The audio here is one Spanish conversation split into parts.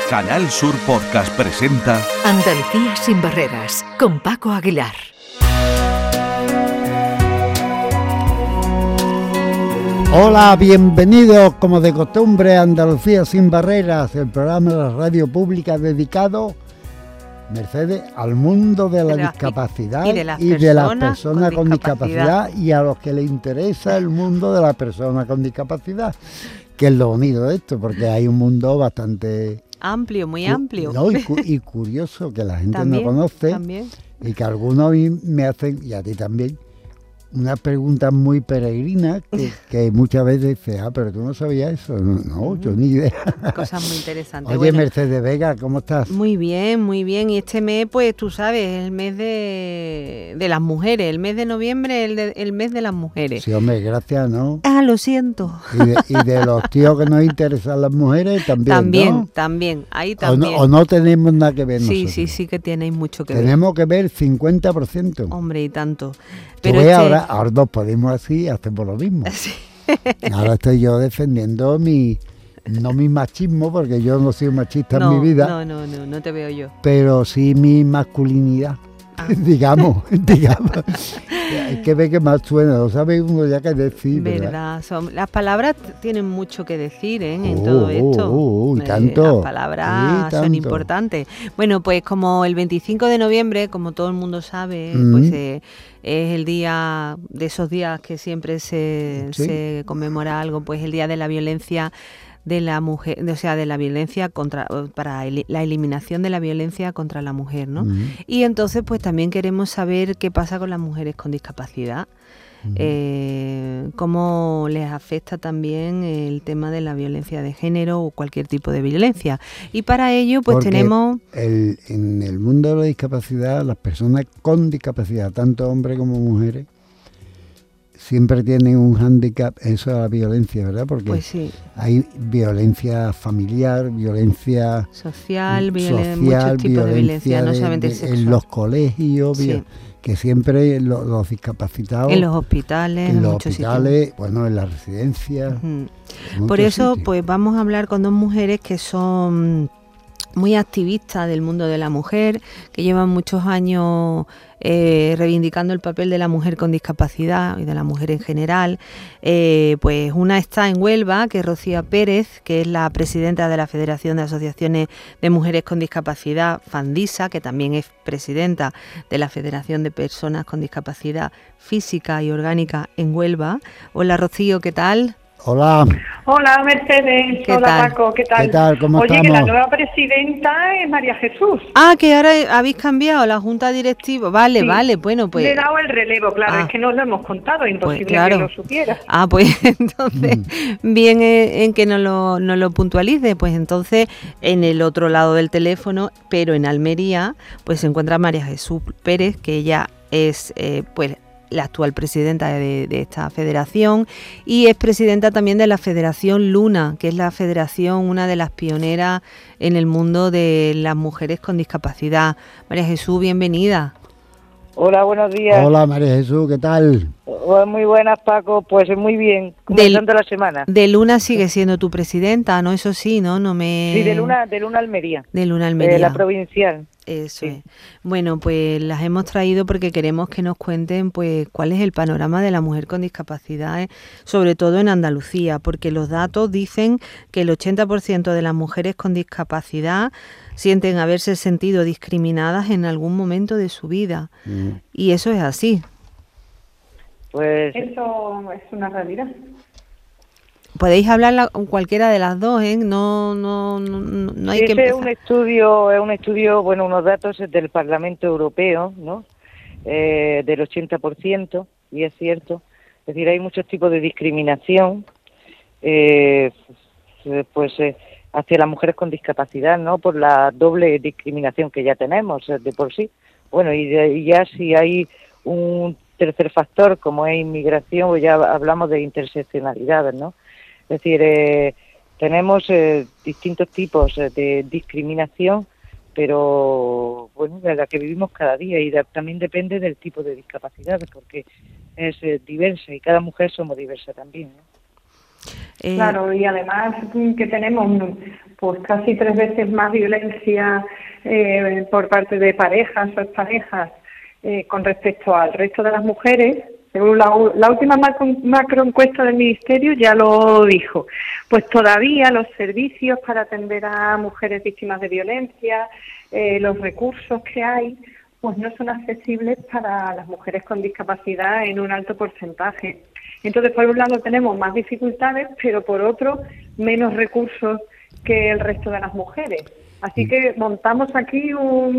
Canal Sur Podcast presenta Andalucía sin barreras, con Paco Aguilar. Hola, bienvenidos como de costumbre a Andalucía sin barreras, el programa de la radio pública dedicado, Mercedes, al mundo de la discapacidad y de las personas con discapacidad y a los que les interesa el mundo de las personas con discapacidad, que es lo bonito de esto, porque hay un mundo bastante amplio, muy amplio. No, y curioso, que la gente ¿También? no conoce ¿También? Y que algunos me hacen, y a ti también, unas preguntas muy peregrinas que muchas veces dices, pero tú no sabías eso. No, yo ni idea. Cosas muy interesantes. Oye, bueno, Mercedes Vega, ¿cómo estás? Muy bien, muy bien. Y este mes, pues tú sabes, es el mes de las mujeres. El mes de noviembre es el mes de las mujeres. Sí, hombre, gracias, ¿no? Lo siento. Y de los tíos que nos interesan las mujeres también, ¿no? También, ahí también. O no tenemos nada que ver nosotros. Sí que tenéis mucho que ver. Tenemos que ver 50%. Hombre, y tanto. Pero ahora nos podemos así, hacemos lo mismo. Sí. Ahora estoy yo defendiendo no mi machismo, porque yo no soy machista en mi vida. No te veo yo. Pero sí mi masculinidad, digamos. Hay que ver qué más suena, lo sabe uno ya que decir, ¿verdad? Las palabras tienen mucho que decir en todo esto. Y tanto. Las palabras son importantes. Bueno, pues como el 25 de noviembre, como todo el mundo sabe, pues es el día de esos días que siempre se conmemora algo, pues el día de la violencia de la mujer, o sea, de la violencia para la eliminación de la violencia contra la mujer, ¿no? Y entonces, pues también queremos saber qué pasa con las mujeres con discapacidad, cómo les afecta también el tema de la violencia de género o cualquier tipo de violencia. Y para ello, pues porque tenemos... en el mundo de la discapacidad, las personas con discapacidad, tanto hombres como mujeres, siempre tienen un hándicap, eso de la violencia, ¿verdad? Porque pues sí, hay violencia familiar, violencia social, muchos tipos de violencia, no solamente sexual. En los colegios, que siempre los discapacitados... En los hospitales, en muchos sitios. Bueno, en las residencias. Por eso, pues vamos a hablar con dos mujeres que son muy activistas del mundo de la mujer, que llevan muchos años reivindicando el papel de la mujer con discapacidad y de la mujer en general. Pues una está en Huelva, que es Rocío Pérez, que es la presidenta de la Federación de Asociaciones de Mujeres con Discapacidad, Fandisa, que también es presidenta de la Federación de Personas con Discapacidad Física y Orgánica en Huelva. Hola Rocío, ¿qué tal? Hola. Hola Mercedes, hola Paco, ¿qué tal? ¿Qué tal? ¿Cómo estamos? Que la nueva presidenta es María Jesús. Que ahora habéis cambiado la junta directiva. Vale, bueno, pues... Le he dado el relevo, claro, es que no lo hemos contado, imposible que lo supiera. Pues entonces, bien en que no lo puntualice, pues entonces en el otro lado del teléfono, pero en Almería, pues se encuentra María Jesús Pérez, que ella es, pues, la actual presidenta de esta federación y es presidenta también de la Federación Luna, que es la federación, una de las pioneras en el mundo de las mujeres con discapacidad. María Jesús, bienvenida. Hola, buenos días. Hola María Jesús, ¿qué tal? Muy buenas, Paco, pues muy bien, comenzando la semana. De Luna sigue siendo tu presidenta, ¿no? Eso sí, ¿no? Sí, de Luna Almería. De Luna Almería. La provincial. Eso es. Bueno, pues las hemos traído porque queremos que nos cuenten pues cuál es el panorama de la mujer con discapacidad, sobre todo en Andalucía, porque los datos dicen que el 80% de las mujeres con discapacidad sienten haberse sentido discriminadas en algún momento de su vida. Y eso es así. Pues eso es una realidad. Podéis hablar cualquiera de las dos, ¿eh? No hay que empezar. Es un estudio, bueno, unos datos del Parlamento Europeo, ¿no? Del 80%, y es cierto. Es decir, hay muchos tipos de discriminación, hacia las mujeres con discapacidad, ¿no? Por la doble discriminación que ya tenemos de por sí. Bueno, y ya si hay un tercer factor, como es inmigración, pues ya hablamos de interseccionalidades, ¿no? Es decir, tenemos distintos tipos de discriminación, pero bueno, de la que vivimos cada día y también depende del tipo de discapacidad, porque es diversa y cada mujer somos diversas también, ¿no? Claro, y además que tenemos pues casi 3 veces más violencia por parte de parejas o exparejas con respecto al resto de las mujeres. Según la última macroencuesta del Ministerio ya lo dijo. Pues todavía los servicios para atender a mujeres víctimas de violencia, los recursos que hay, pues no son accesibles para las mujeres con discapacidad en un alto porcentaje. Entonces, por un lado tenemos más dificultades, pero por otro menos recursos que el resto de las mujeres. Así que montamos aquí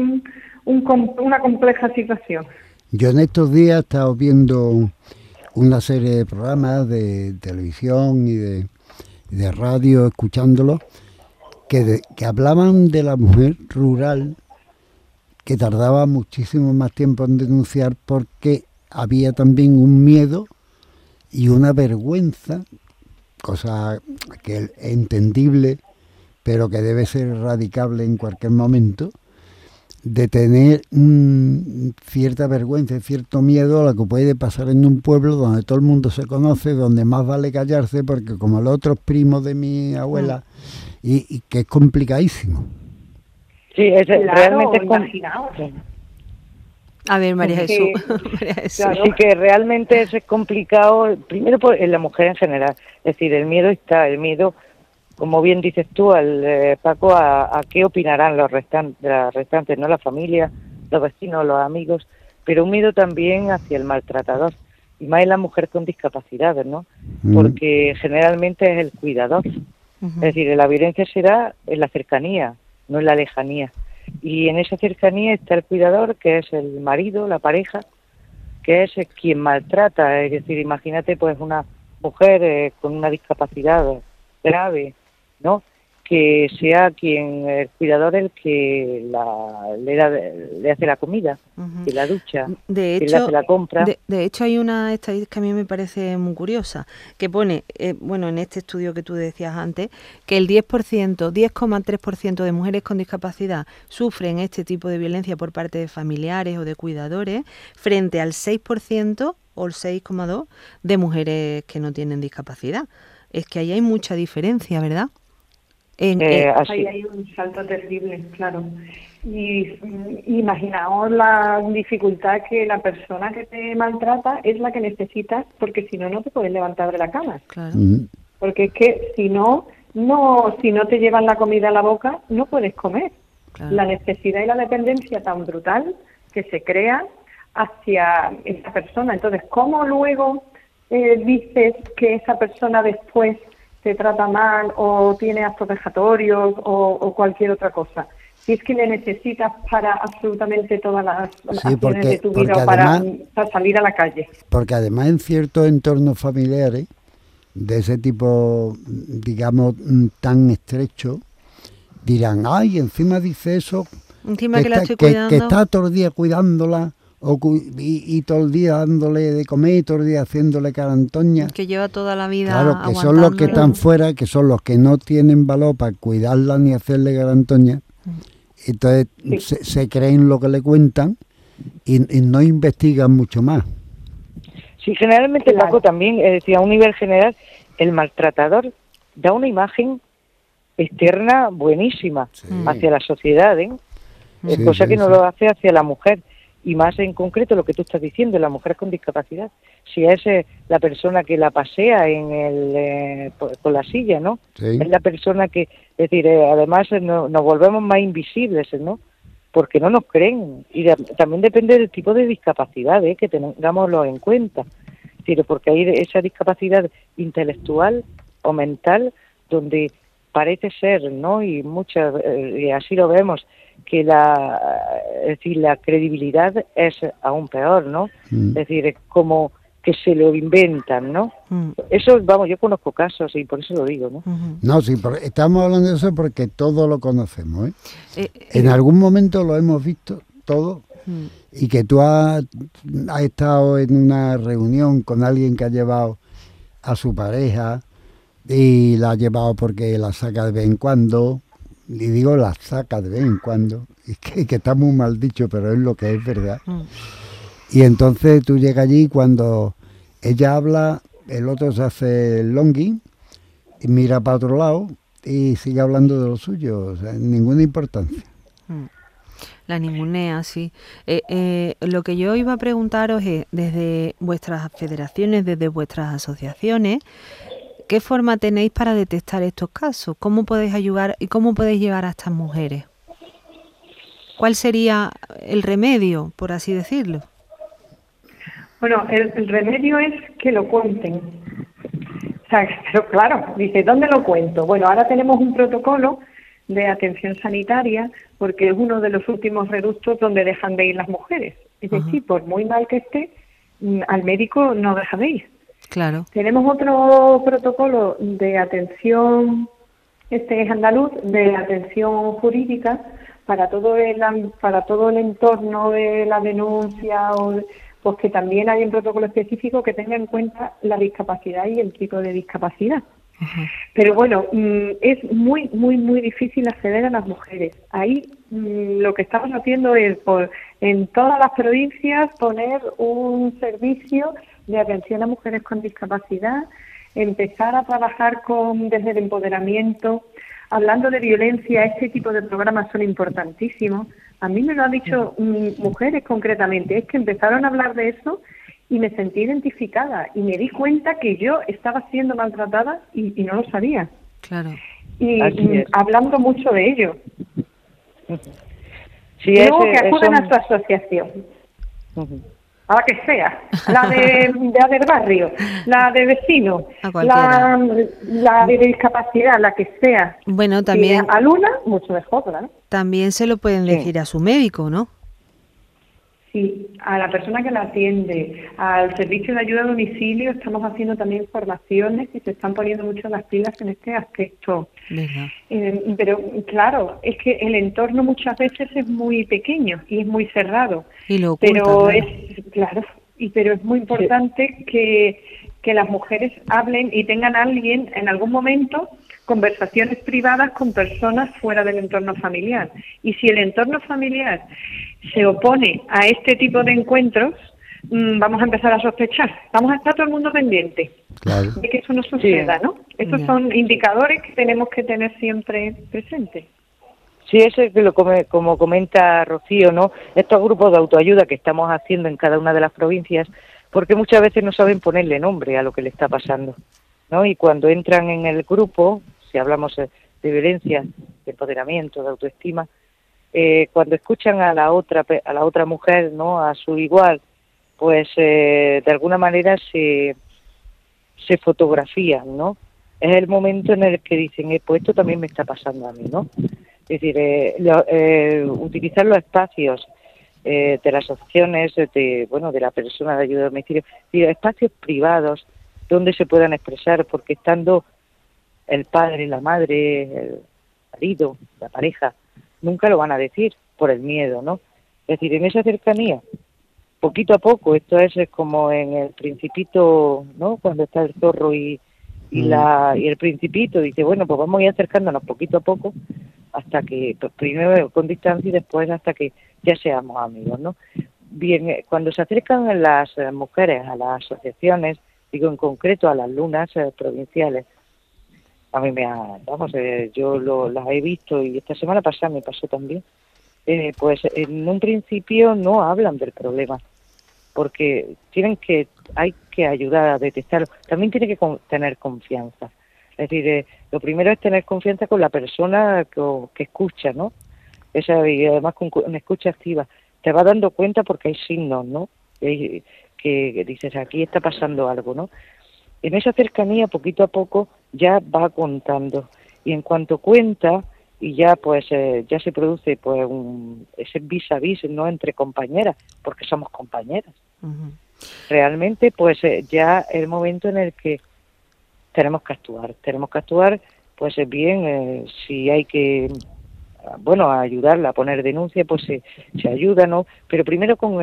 una compleja situación. Yo en estos días he estado viendo una serie de programas de televisión y de radio, escuchándolos, que hablaban de la mujer rural, que tardaba muchísimo más tiempo en denunciar porque había también un miedo y una vergüenza, cosa que es entendible, pero que debe ser erradicable en cualquier momento, de tener cierta vergüenza y cierto miedo a lo que puede pasar en un pueblo donde todo el mundo se conoce, donde más vale callarse, porque como los otros primos de mi abuela, y que es complicadísimo. Sí, es realmente complicado. A ver, María Jesús. Claro. Sí, que realmente es complicado, primero en la mujer en general. Es decir, el miedo, como bien dices tú, Paco, a qué opinarán las restantes, ¿no? La familia, los vecinos, los amigos, pero un miedo también hacia el maltratador, y más en la mujer con discapacidades, ¿no? Porque generalmente es el cuidador. Es decir, la violencia se da en la cercanía, no en la lejanía. Y en esa cercanía está el cuidador, que es el marido, la pareja, que es quien maltrata. Es decir, imagínate pues una mujer con una discapacidad grave, ¿no? Que sea el cuidador el que le hace la comida, que la ducha, que le hace la compra. De hecho, hay una estadística que a mí me parece muy curiosa, que pone, en este estudio que tú decías antes, que el 10,3% de mujeres con discapacidad sufren este tipo de violencia por parte de familiares o de cuidadores, frente al 6% o el 6,2% de mujeres que no tienen discapacidad. Es que ahí hay mucha diferencia, ¿verdad? Ahí hay un salto terrible, claro. Y imaginaos la dificultad que la persona que te maltrata es la que necesitas, porque si no, no te puedes levantar de la cama. Claro. Porque es que si no te llevan la comida a la boca, no puedes comer. Claro. La necesidad y la dependencia tan brutal que se crea hacia esa persona. Entonces, ¿cómo luego dices que esa persona después te trata mal o tiene actos vejatorios o cualquier otra cosa? Si es que le necesitas para absolutamente todas las acciones de tu vida para salir a la calle. Porque además en ciertos entornos familiares de ese tipo, digamos, tan estrecho, dirán, ay, encima dice eso, encima que la estoy cuidando, que está todo el día cuidándola, y todo el día dándole de comer y todo el día haciéndole carantoña. Que lleva toda la vida claro, que son los que están fuera, que son los que no tienen valor para cuidarla ni hacerle carantoña. Entonces se creen lo que le cuentan y no investigan mucho más. Sí, generalmente, claro. Paco, también, a un nivel general, el maltratador da una imagen externa buenísima hacia la sociedad, cosa que no lo hace hacia la mujer. Y más en concreto lo que tú estás diciendo, la mujer con discapacidad. Si es la persona que la pasea con la silla, ¿no? Sí. Es la persona que, es decir, además nos volvemos más invisibles, ¿no? Porque no nos creen. Y también depende del tipo de discapacidad, que tengámoslo en cuenta. Es decir, porque hay esa discapacidad intelectual o mental donde parece ser, ¿no? Y y así lo vemos, que la credibilidad es aún peor, ¿no? Es decir, es como que se lo inventan, ¿no? Eso, yo conozco casos y por eso lo digo, ¿no? No, sí, estamos hablando de eso porque todos lo conocemos, en algún momento lo hemos visto todos, y que tú has estado en una reunión con alguien que ha llevado a su pareja y la ha llevado porque la saca de vez en cuando. Y digo, la saca de vez en cuando, es que está muy mal dicho, pero es lo que es verdad. Y entonces tú llegas allí, cuando ella habla, el otro se hace el longing, y mira para otro lado y sigue hablando de lo suyo, o sea, ninguna importancia. La ningunea, sí. Lo que yo iba a preguntaros es, desde vuestras federaciones, desde vuestras asociaciones, ¿qué forma tenéis para detectar estos casos? ¿Cómo podéis ayudar y cómo podéis llegar a estas mujeres? ¿Cuál sería el remedio, por así decirlo? Bueno, el remedio es que lo cuenten. O sea, pero claro, dice, ¿dónde lo cuento? Bueno, ahora tenemos un protocolo de atención sanitaria porque es uno de los últimos reductos donde dejan de ir las mujeres. Es decir, por muy mal que esté, al médico no deja de ir. Claro. Tenemos otro protocolo de atención, este es andaluz, de atención jurídica para todo el entorno de la denuncia, pues que también hay un protocolo específico que tenga en cuenta la discapacidad y el tipo de discapacidad. Pero bueno, es muy, muy, muy difícil acceder a las mujeres. Ahí lo que estamos haciendo es, en todas las provincias, poner un servicio de atención a mujeres con discapacidad, empezar a trabajar desde el empoderamiento. Hablando de violencia, este tipo de programas son importantísimos. A mí me lo han dicho mujeres concretamente, es que empezaron a hablar de eso y me sentí identificada y me di cuenta que yo estaba siendo maltratada y no lo sabía. Claro. Y hablando mucho de ello. Sí, y luego que acuden a su asociación. A la que sea, la del barrio, la de vecino, la de discapacidad, la que sea. Bueno, también a Luna, mucho mejor, ¿verdad? También se lo pueden decir a su médico, ¿no? Sí, a la persona que la atiende, al servicio de ayuda a domicilio, estamos haciendo también formaciones y se están poniendo mucho las pilas en este aspecto. Pero claro, es que el entorno muchas veces es muy pequeño y es muy cerrado. Y lo oculta, pero es muy importante que las mujeres hablen y tengan a alguien en algún momento conversaciones privadas con personas fuera del entorno familiar. Y si el entorno familiar se opone a este tipo de encuentros, vamos a empezar a sospechar. Vamos a estar todo el mundo pendiente de que eso no suceda, ¿no? Estos son indicadores que tenemos que tener siempre presentes. Sí, eso es como comenta Rocío, ¿no? Estos grupos de autoayuda que estamos haciendo en cada una de las provincias, porque muchas veces no saben ponerle nombre a lo que le está pasando, ¿no? Y cuando entran en el grupo, si hablamos de violencia, de empoderamiento, de autoestima, cuando escuchan a la otra mujer, ¿no? A su igual, pues de alguna manera se fotografían, ¿no? Es el momento en el que dicen, pues esto también me está pasando a mí, ¿no? Es decir, utilizar los espacios de las asociaciones, de la persona de ayuda a domicilio, espacios privados donde se puedan expresar, porque estando el padre, la madre, el marido, la pareja, nunca lo van a decir por el miedo, ¿no? Es decir, en esa cercanía, poquito a poco, esto es como en el Principito, ¿no? Cuando está el zorro y el Principito dice, bueno, pues vamos a ir acercándonos poquito a poco hasta que, pues, primero con distancia y después hasta que ya seamos amigos, ¿no? Bien, cuando se acercan las mujeres a las asociaciones, digo en concreto a las lunas provinciales, a mí yo las he visto y esta semana pasada me pasó también, pues en un principio no hablan del problema, porque hay que ayudar a detectarlo. También tiene que tener confianza. Es decir, lo primero es tener confianza con la persona que escucha, ¿no? Y además con una escucha activa. Te vas dando cuenta porque hay signos, ¿no? Que dices, aquí está pasando algo, ¿no? En esa cercanía, poquito a poco, ya va contando. Y en cuanto cuenta, y ya pues ya se produce pues ese vis a vis, ¿no? Entre compañeras, porque somos compañeras. Uh-huh. Realmente, pues ya el momento en el que tenemos que actuar, pues bien, si hay que, ayudarla a poner denuncia, pues se ayuda, ¿no? Pero primero con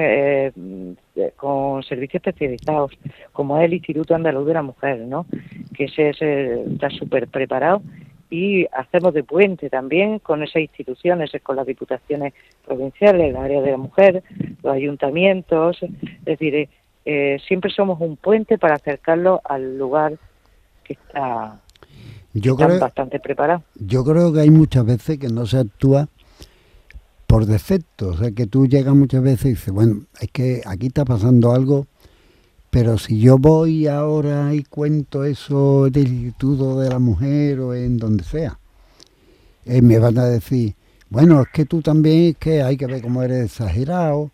servicios especializados, como es el Instituto Andaluz de la Mujer, ¿no? Que está súper preparado, y hacemos de puente también con esas instituciones, con las diputaciones provinciales, el área de la mujer, los ayuntamientos, es decir, siempre somos un puente para acercarlo al lugar que está están bastante preparados. Yo creo que hay muchas veces que no se actúa por defecto, o sea, que tú llegas muchas veces y dices, bueno, es que aquí está pasando algo, pero si yo voy ahora y cuento eso del Instituto de la Mujer o en donde sea, me van a decir, bueno, es que tú también, es que hay que ver cómo eres exagerado.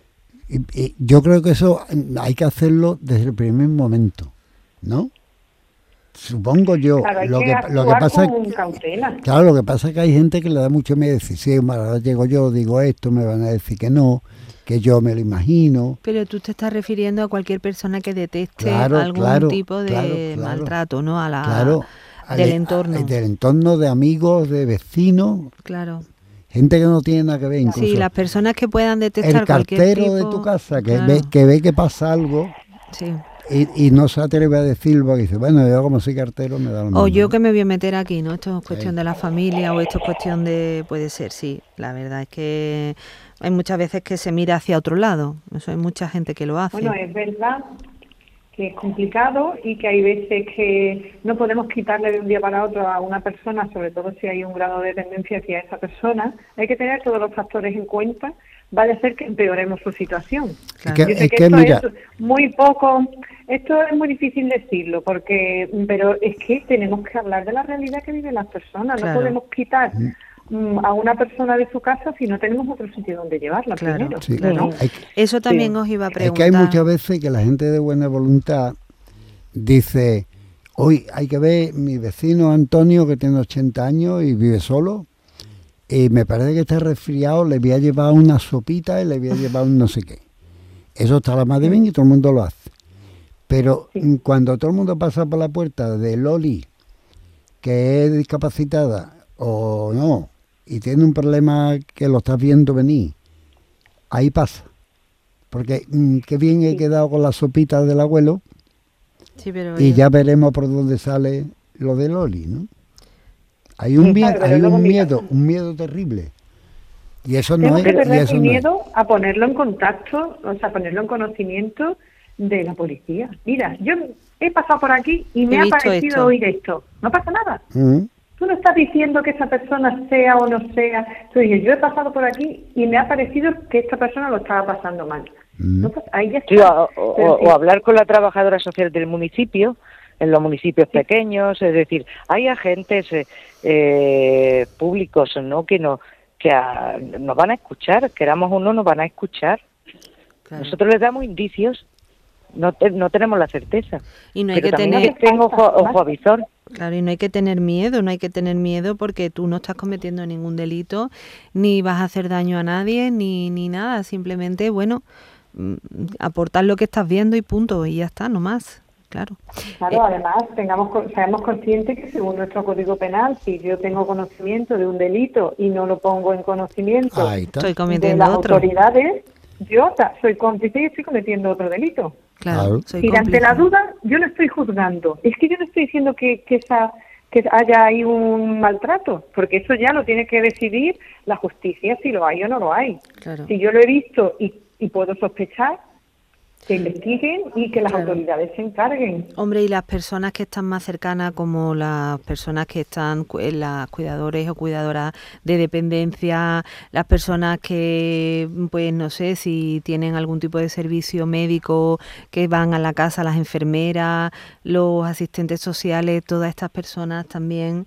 Y yo creo que eso hay que hacerlo desde el primer momento, ¿no? Supongo yo. Claro, lo que pasa con cautela. Claro, lo que pasa es que hay gente que le da mucho miedo decir, sí, ahora llego yo, digo esto, me van a decir que no, que yo me lo imagino. Pero tú te estás refiriendo a cualquier persona que deteste algún tipo de maltrato, ¿no? Del entorno. Del entorno, de amigos, de vecinos. Claro. Gente que no tiene nada que ver, incluso. Sí, las personas que puedan detectar cualquier tipo... El cartero de tu casa, que ve que pasa algo... Sí. Y no se atreve a decirlo porque dice, bueno, yo como soy cartero me da lo mismo. O yo que me voy a meter aquí, ¿no? Esto es cuestión de la familia o esto es cuestión de... Puede ser, sí. La verdad es que hay muchas veces que se mira hacia otro lado. Eso hay mucha gente que lo hace. Bueno, es verdad que es complicado y que hay veces que no podemos quitarle de un día para otro a una persona, sobre todo si hay un grado de dependencia hacia esa persona. Hay que tener todos los factores en cuenta. Va a ser que empeoremos su situación. Claro. Yo sé que esto es muy poco, esto es muy difícil decirlo, pero es que tenemos que hablar de la realidad que viven las personas. Claro. No podemos quitar a una persona de su casa si no tenemos otro sitio donde llevarla primero. Sí, ¿no? Eso también os iba a preguntar. Es que hay muchas veces que la gente de buena voluntad dice, hoy hay que ver mi vecino Antonio que tiene 80 años y vive solo. Y me parece que está resfriado, le voy a llevar una sopita y le voy a llevar un no sé qué. Eso está la más de bien y todo el mundo lo hace. Pero cuando todo el mundo pasa por la puerta de Loli, que es discapacitada o no, y tiene un problema que lo estás viendo venir, ahí pasa. Porque qué bien he quedado con la sopita del abuelo, y ya veremos por dónde sale lo de Loli, ¿no? Hay un miedo terrible. Y eso no es. Tenemos que perder el miedo a ponerlo en contacto, o sea, ponerlo en conocimiento de la policía. Mira, yo he pasado por aquí y me ha parecido oír esto. No pasa nada. Tú no estás diciendo que esa persona sea o no sea. Tú dices, yo he pasado por aquí y me ha parecido que esta persona lo estaba pasando mal. No pasa, ahí ya está. Sí, o hablar con la trabajadora social del municipio, en los municipios pequeños, es decir, hay agentes públicos, ¿no?, que nos van a escuchar, queramos o no, nos van a escuchar. Claro. Nosotros les damos indicios, no tenemos la certeza. Y no hay que tener ojo avisor. Claro, y no hay que tener miedo porque tú no estás cometiendo ningún delito, ni vas a hacer daño a nadie, ni nada, simplemente, bueno, aportar lo que estás viendo y punto, y ya está, no más. Claro. Además, seamos conscientes que según nuestro Código Penal, si yo tengo conocimiento de un delito y no lo pongo en conocimiento de las autoridades, yo soy cómplice y estoy cometiendo otro delito. Claro. Y ante la duda, yo no estoy juzgando. Es que yo no estoy diciendo que haya ahí un maltrato, porque eso ya lo tiene que decidir la justicia, si lo hay o no lo hay. Claro. Si yo lo he visto y puedo sospechar, que investiguen y que las autoridades se encarguen. Hombre, y las personas que están más cercanas, como las personas que están las cuidadores o cuidadoras de dependencia, las personas que, pues no sé, si tienen algún tipo de servicio médico, que van a la casa, las enfermeras, los asistentes sociales, todas estas personas también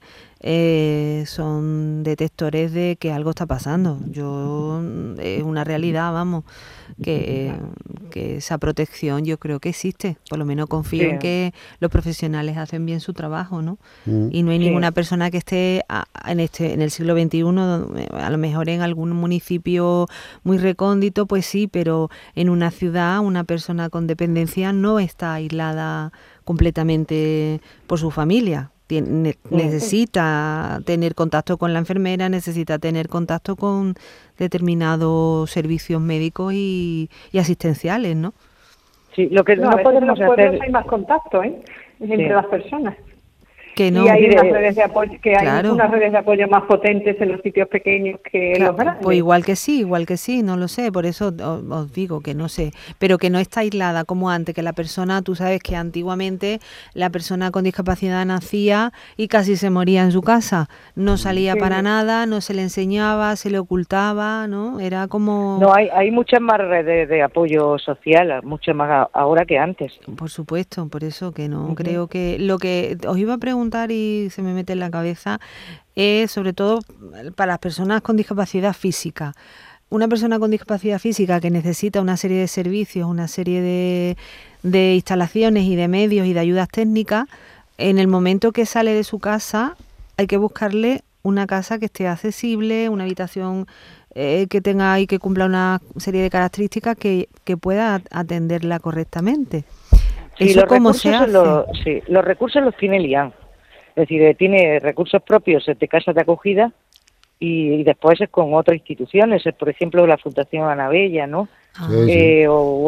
son detectores de que algo está pasando. Es una realidad, vamos, que esa protección yo creo que existe. Por lo menos confío en que los profesionales hacen bien su trabajo, ¿no? Y no hay ninguna persona que esté en el siglo XXI, a lo mejor en algún municipio muy recóndito, pues sí, pero en una ciudad una persona con dependencia no está aislada completamente por su familia. Necesita tener contacto con la enfermera, necesita tener contacto con determinados servicios médicos y asistenciales, ¿no? Sí, lo que no podemos hacer... hacer... Hay más contacto, entre las personas. Que no. Y hay unas redes de apoyo, Claro. hay unas redes de apoyo más potentes en los sitios pequeños que en los grandes. Pues igual que sí, no lo sé, por eso os digo que no sé, pero que no está aislada como antes, que la persona, tú sabes que antiguamente la persona con discapacidad nacía y casi se moría en su casa, no salía para nada, no se le enseñaba, se le ocultaba, ¿no? Era como... No, hay muchas más redes de apoyo social, muchas más ahora que antes. Por supuesto, por eso que no creo que... Lo que os iba a preguntar y se me mete en la cabeza es sobre todo para las personas con discapacidad física. Una persona con discapacidad física que necesita una serie de servicios, una serie de instalaciones y de medios y de ayudas técnicas, en el momento que sale de su casa hay que buscarle una casa que esté accesible, una habitación que tenga y que cumpla una serie de características que pueda atenderla correctamente. Sí, ¿Eso cómo se hace? Los recursos los tiene el IAN. Es decir, tiene recursos propios de casas de acogida y después es con otras instituciones, por ejemplo la Fundación Ana Bella, ¿no? O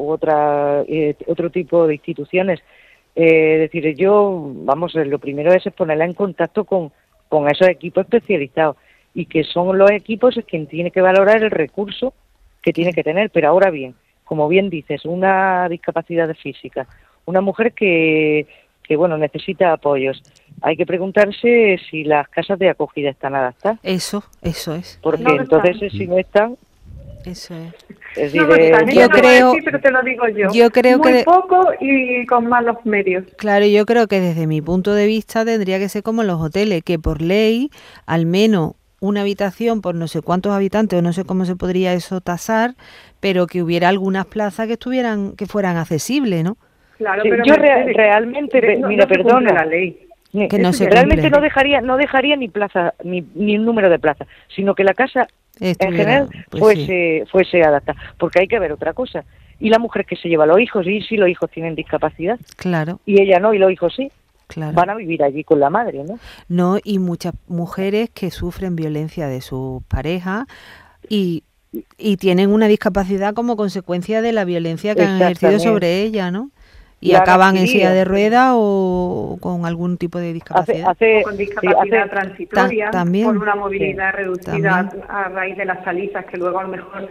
otro tipo de instituciones. Es decir, lo primero es ponerla en contacto con esos equipos especializados y que son los equipos quien tiene que valorar el recurso que tiene que tener. Pero ahora bien, como bien dices, una discapacidad física, una mujer que necesita apoyos. Hay que preguntarse si las casas de acogida están adaptadas. Eso es. Porque no entonces, si no están... Eso es. Es decir, No lo están, yo creo, decir, pero te lo digo yo. Yo creo muy que poco y con malos medios. Claro, yo creo que desde mi punto de vista tendría que ser como en los hoteles, que por ley, al menos una habitación por no sé cuántos habitantes, o no sé cómo se podría eso tasar, pero que hubiera algunas plazas que fueran accesibles, ¿no? Claro, sí, pero yo realmente, mira, perdona, la ley. Que no se realmente cumple. no dejaría ni plaza ni un número de plazas, sino que la casa en general fuese adaptada, porque hay que ver otra cosa. Y la mujer que se lleva a los hijos, y si los hijos tienen discapacidad, claro, y ella no, y los hijos sí, claro, van a vivir allí con la madre, ¿no? No, y muchas mujeres que sufren violencia de sus parejas y tienen una discapacidad como consecuencia de la violencia que han ejercido sobre ella, ¿no? Y acaban en silla de ruedas o con algún tipo de discapacidad. O con discapacidad transitoria, también, por una movilidad reducida a raíz de las salidas que luego a lo mejor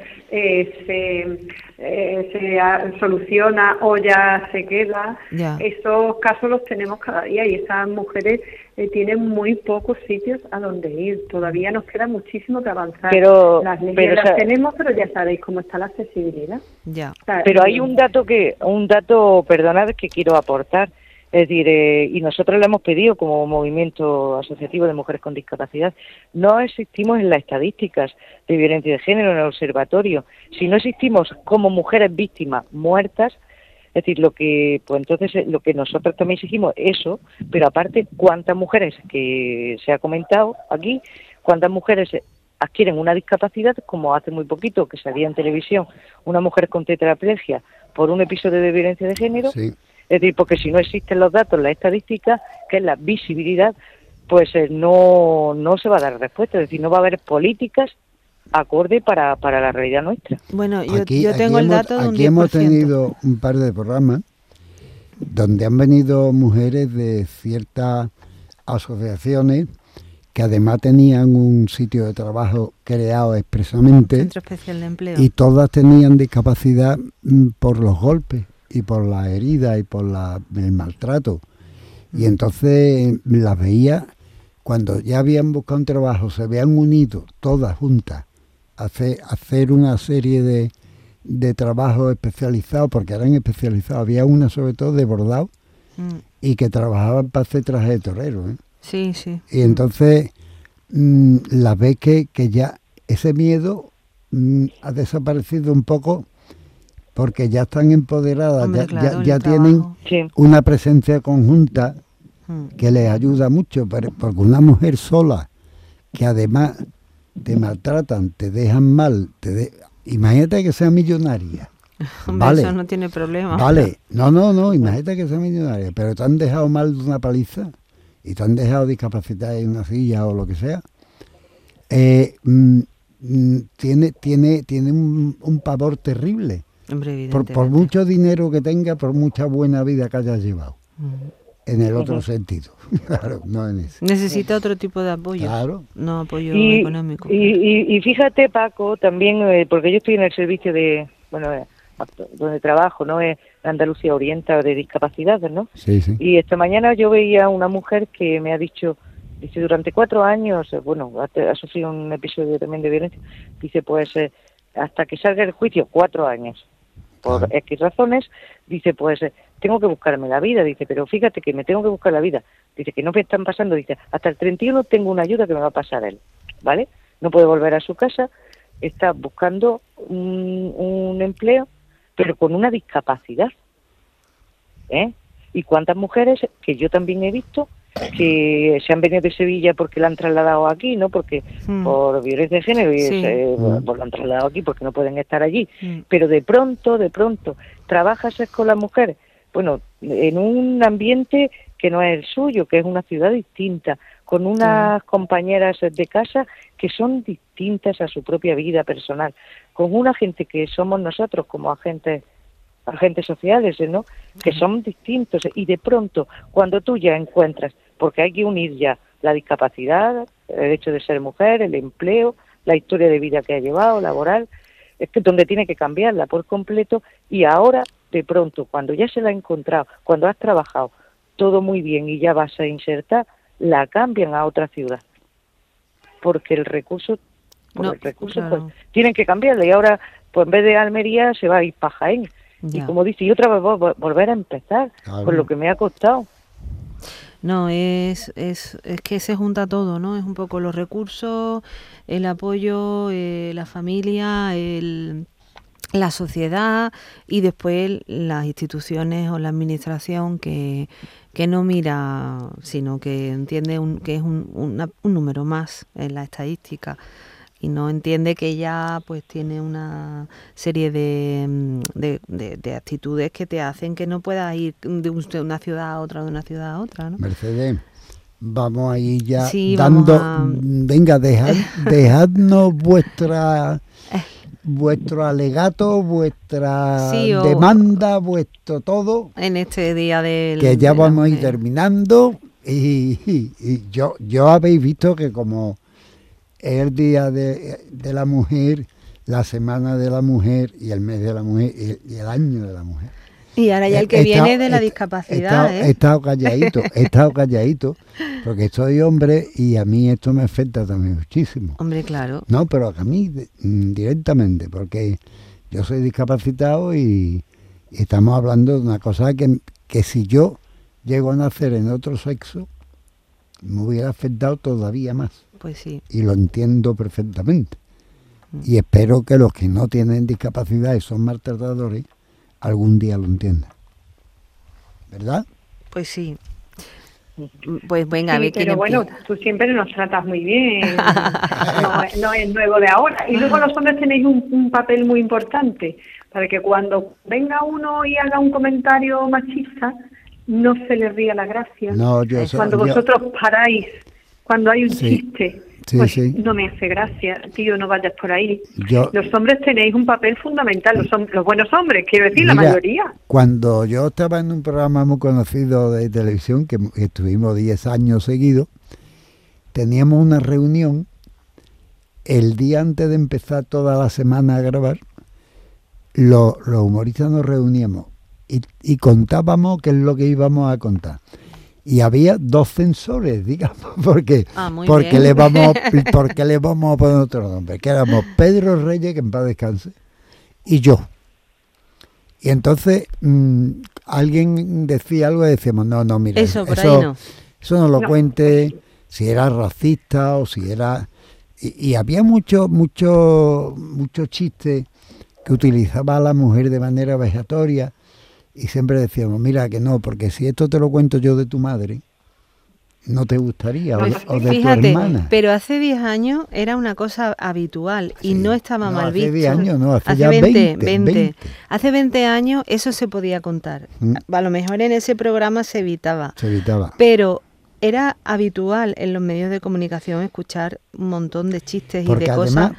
se soluciona o ya se queda. Ya. Esos casos los tenemos cada día y esas mujeres tienen muy pocos sitios a donde ir. Todavía nos queda muchísimo que avanzar. Las leyes las tenemos, pero ya sabéis cómo está la accesibilidad. Ya. O sea, pero hay un dato, perdonad, que quiero aportar. Es decir, y nosotros lo hemos pedido como movimiento asociativo de mujeres con discapacidad. No existimos en las estadísticas de violencia de género en el observatorio. Si no existimos como mujeres víctimas muertas, es decir, lo que nosotros también exigimos eso, pero aparte, cuántas mujeres, que se ha comentado aquí, cuántas mujeres adquieren una discapacidad, como hace muy poquito que salía en televisión una mujer con tetraplegia por un episodio de violencia de género. Sí. Es decir, porque si no existen los datos, las estadísticas, que es la visibilidad, pues no se va a dar respuesta. Es decir, no va a haber políticas acorde para la realidad nuestra. Bueno, yo tengo el dato de un 10%. Aquí hemos tenido un par de programas donde han venido mujeres de ciertas asociaciones que además tenían un sitio de trabajo creado expresamente. Centro Especial de Empleo. Y todas tenían discapacidad por los golpes y por las heridas y por el maltrato. Y entonces las veía, cuando ya habían buscado un trabajo, se habían unido todas juntas a hacer una serie de trabajos especializados, porque eran especializados. Había una sobre todo de bordado y que trabajaban para hacer trajes de torero, ¿eh? Sí, sí. Y entonces las ves que ya ese miedo ha desaparecido un poco, porque ya están empoderadas. Hombre, claro, ya tienen una presencia conjunta que les ayuda mucho, porque una mujer sola, que además te maltratan, te dejan mal, imagínate que sea millonaria. Hombre, vale, eso no tiene problema. Vale, no, imagínate que sea millonaria, pero te han dejado mal de una paliza y te han dejado discapacitada en una silla o lo que sea. Tiene un pavor terrible. Hombre, por mucho dinero que tenga, por mucha buena vida que hayas llevado. en el otro sentido. Claro, no en ese. Necesita otro tipo de apoyo. Claro. No apoyo económico. Y fíjate, Paco, también, porque yo estoy en el servicio de, donde trabajo, ¿no? Es Andalucía Orienta de discapacidades, ¿no? Sí, sí. Y esta mañana yo veía una mujer que me ha dicho, dice, durante 4 años, ha sufrido un episodio también de violencia, dice, pues, hasta que salga el juicio, 4 años, por X razones, dice, pues, tengo que buscarme la vida, dice, pero fíjate que me tengo que buscar la vida, dice, que no me están pasando, dice, hasta el 31 tengo una ayuda que me va a pasar él, ¿vale? No puede volver a su casa, está buscando un empleo, pero con una discapacidad, Y cuántas mujeres, que yo también he visto, que se han venido de Sevilla porque la han trasladado aquí, ¿no? Porque por violencia de género, pues la han trasladado aquí porque no pueden estar allí. Pero de pronto, trabajas con las mujeres, bueno, en un ambiente que no es el suyo, que es una ciudad distinta, con unas compañeras de casa que son distintas a su propia vida personal, con una gente que somos nosotros como agentes sociales, ¿no? Que son distintos, y de pronto, cuando tú ya encuentras, porque hay que unir ya la discapacidad, el hecho de ser mujer, el empleo, la historia de vida que ha llevado, laboral, es que donde tiene que cambiarla por completo, y ahora, de pronto, cuando ya se la ha encontrado, cuando has trabajado todo muy bien y ya vas a insertar, la cambian a otra ciudad, porque el recurso, pues tienen que cambiarla, y ahora, pues en vez de Almería se va a ir para Jaén. Y como dice, y otra vez volver a empezar, con lo que me ha costado. No, es que se junta todo, ¿no? Es un poco los recursos, el apoyo, la familia, la sociedad, y después las instituciones o la administración que no mira, sino que entiende que es un número más en la estadística. Y no entiende que ella pues tiene una serie de actitudes que te hacen que no puedas ir de una ciudad a otra, de una ciudad a otra, ¿no? Mercedes, vamos ahí ya dando... Venga, dejadnos vuestro alegato, vuestra demanda, vuestro todo. En este día del... Que ya vamos a ir terminando, y yo habéis visto que como... el día de la mujer, la semana de la mujer y el mes de la mujer y el año de la mujer. Y ahora ya el que viene de la discapacidad. He estado calladito, porque soy hombre y a mí esto me afecta también muchísimo. Hombre, claro. No, pero a mí directamente, porque yo soy discapacitado y estamos hablando de una cosa que si yo llego a nacer en otro sexo, me hubiera afectado todavía más. Pues sí. Y lo entiendo perfectamente. Y espero que los que no tienen discapacidad y son maltratadores, algún día lo entiendan. ¿Verdad? Pues sí. Pues venga, a ver quién pero bueno, empieza. tú siempre nos tratas muy bien. No es nuevo de ahora. Y luego los hombres tenéis un papel muy importante, para que cuando venga uno y haga un comentario machista, no se le ría la gracia. No, cuando vosotros paráis, cuando hay un chiste, no me hace gracia, tío, no vayas por ahí. Los hombres tenéis un papel fundamental, los buenos hombres, quiero decir, la mayoría. Cuando yo estaba en un programa muy conocido de televisión, que estuvimos 10 años seguidos, teníamos una reunión el día antes de empezar toda la semana a grabar. Los humoristas nos reuníamos y contábamos qué es lo que íbamos a contar. Y había 2 censores, digamos, porque le vamos a poner otro nombre, que éramos Pedro Reyes, que en paz descanse, y yo. Y entonces alguien decía algo y decíamos, no, mira, eso no lo cuente, si era racista o si era... Y había mucho chiste que utilizaba a la mujer de manera vejatoria. Y siempre decíamos, mira que no, porque si esto te lo cuento yo de tu madre, no te gustaría, o de tu hermana. Pero hace 10 años era una cosa habitual y no estaba mal visto. Hace 10 años no, hace ya 20. Hace 20 años eso se podía contar. A lo mejor en ese programa se evitaba. Pero era habitual en los medios de comunicación escuchar un montón de chistes y de cosas.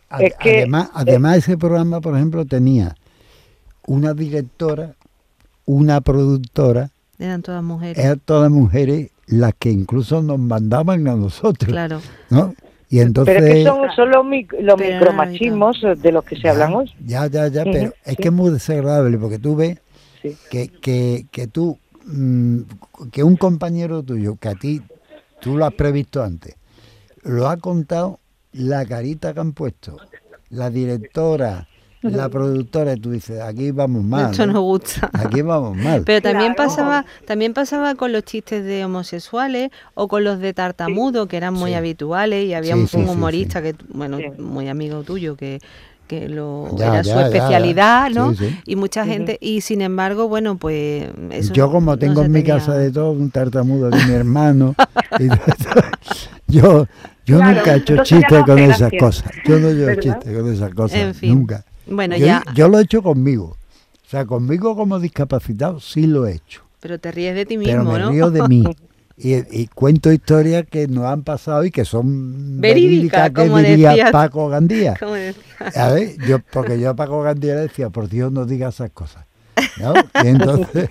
Además ese programa, por ejemplo, tenía una directora, una productora Eran todas mujeres. Eran todas mujeres las que incluso nos mandaban a nosotros. Claro. ¿No? Y entonces, pero es que son los micromachismos de los que se hablamos. Ya, pero es que es muy desagradable porque tú ves que tú, que un compañero tuyo, que a ti, tú lo has previsto antes, lo ha contado la carita que han puesto, la directora, la productora, y tú dices, aquí vamos mal. Esto nos gusta. Aquí vamos mal. Pero también pasaba con los chistes de homosexuales o con los de tartamudo, que eran muy habituales, y había un humorista que, bueno, muy amigo tuyo, que era su especialidad, ¿no? Sí. Y mucha gente, y sin embargo, bueno, pues eso yo como tengo en mi casa de todo, un tartamudo de mi hermano, yo nunca he hecho chiste con esas cosas. Yo no he hecho chiste con esas cosas, en fin. Nunca. Bueno, yo lo he hecho conmigo. O sea, conmigo como discapacitado sí lo he hecho. Pero te ríes de ti mismo, ¿no? Pero me río de mí. Y cuento historias que nos han pasado y que son verídicas, que diría Paco Gandía. A ver, porque yo a Paco Gandía le decía, por Dios, no digas esas cosas, ¿no? Y entonces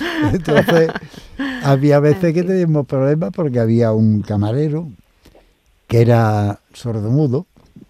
había veces que teníamos problemas porque había un camarero que era sordomudo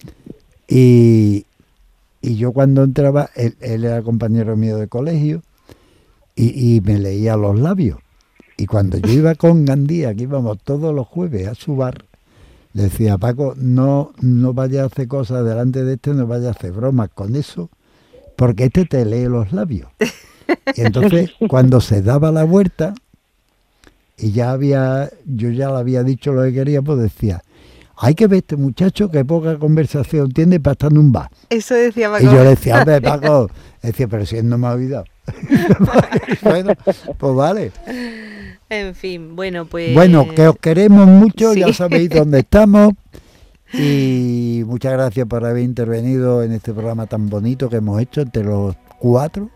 y yo cuando entraba, él era compañero mío de colegio y me leía los labios. Y cuando yo iba con Gandía, que íbamos todos los jueves a su bar, le decía, Paco, no vayas a hacer cosas delante de no vayas a hacer bromas con eso, porque te lee los labios. Y entonces, cuando se daba la vuelta, y yo ya le había dicho lo que quería, pues decía, hay que ver este muchacho que poca conversación tiene para estar en un bar. Eso decía Paco. Y yo le decía, hombre, Paco, decía, pero si él no me ha olvidado. Bueno, pues vale. En fin, bueno, pues... Bueno, que os queremos mucho, ya sabéis dónde estamos. Y muchas gracias por haber intervenido en este programa tan bonito que hemos hecho entre los 4.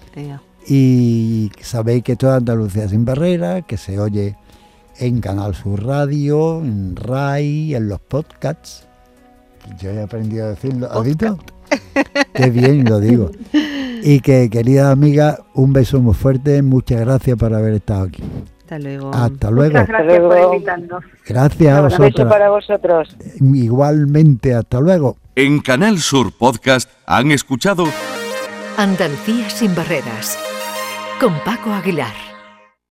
Y sabéis que esto es Andalucía sin Barreras, que se oye en Canal Sur Radio, en RAI, en los podcasts. Yo he aprendido a decirlo. ¿Has visto? Qué bien lo digo. Y que, querida amiga, un beso muy fuerte. Muchas gracias por haber estado aquí. Hasta luego. Hasta luego. Muchas gracias por invitarnos. Gracias a vosotros. Un beso para vosotros. Igualmente, hasta luego. En Canal Sur Podcast han escuchado Andalucía sin barreras con Paco Aguilar.